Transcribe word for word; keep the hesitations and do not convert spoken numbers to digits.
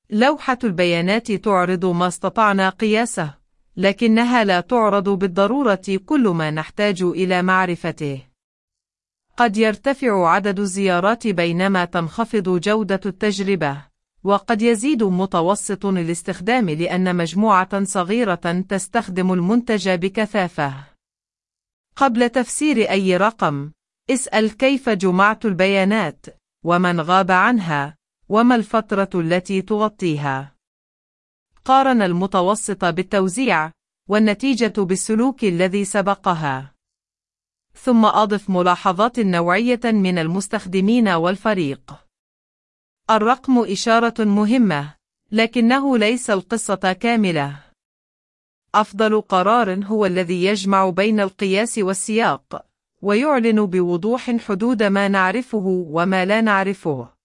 لوحة البيانات تعرض ما استطعنا قياسه، لكنها لا تعرض بالضرورة كل ما نحتاج إلى معرفته. قد يرتفع عدد الزيارات بينما تنخفض جودة التجربة، وقد يزيد متوسط الاستخدام لأن مجموعة صغيرة تستخدم المنتج بكثافة. قبل تفسير أي رقم، اسأل كيف جمعت البيانات، ومن غاب عنها، وما الفترة التي تغطيها. قارن المتوسط بالتوزيع، والنتيجة بالسلوك الذي سبقها. ثم أضف ملاحظات نوعية من المستخدمين والفريق. الرقم إشارة مهمة، لكنه ليس القصة كاملة. أفضل قرار هو الذي يجمع بين القياس والسياق، ويعلن بوضوح حدود ما نعرفه وما لا نعرفه.